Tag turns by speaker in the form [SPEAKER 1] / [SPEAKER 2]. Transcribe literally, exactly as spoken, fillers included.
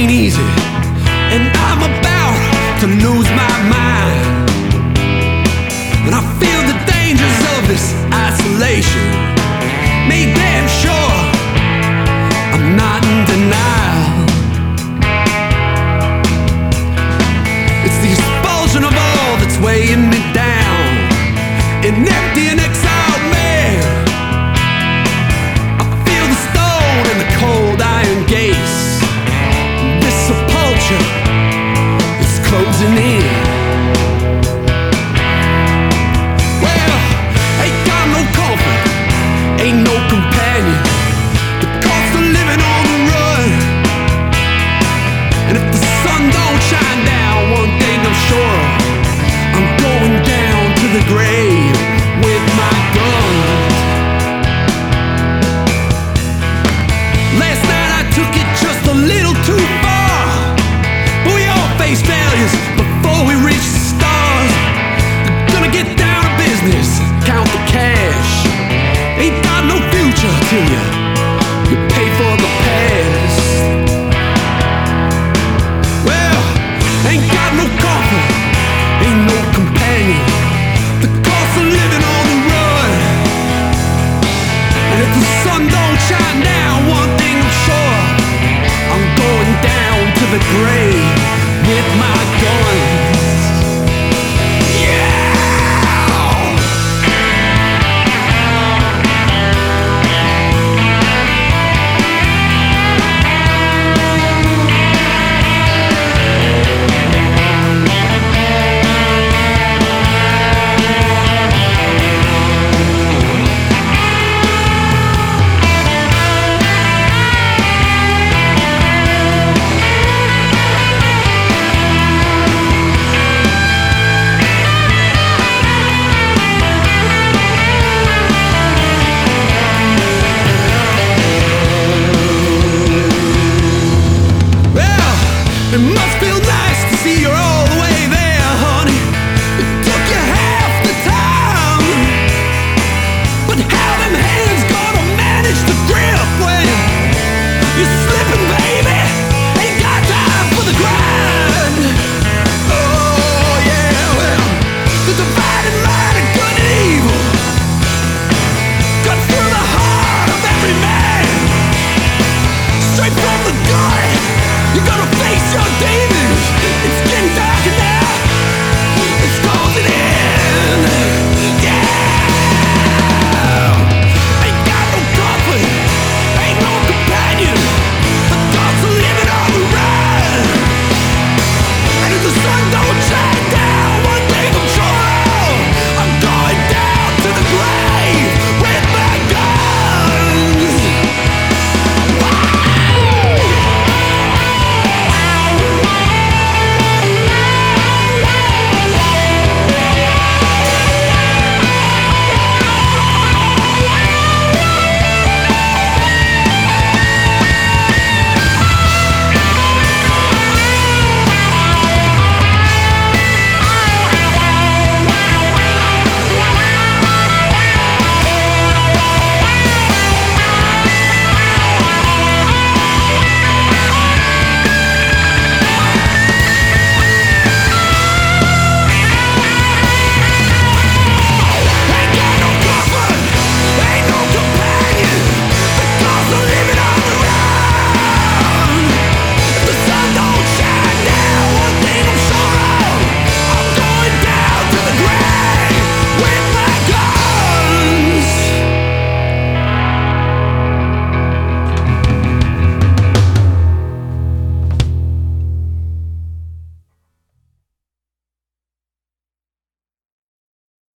[SPEAKER 1] ain't easy, and I'm about to lose my mind. And I feel the dangers of this isolation. Make damn sure I'm not in denial. It's the expulsion of all that's weighing me down. An empty and exiled man. I feel the stone and the cold iron gates. This sepulture is closing in. Well, ain't got no comfort, ain't no companion. The cost of living on the run. And if the sun don't shine down, one thing I'm sure of, I'm going down to the grave with my guns. Last night I took it just a little too far, but we all face failures before we reach the stars. Gonna get down to business, count the cash. Ain't got no future till you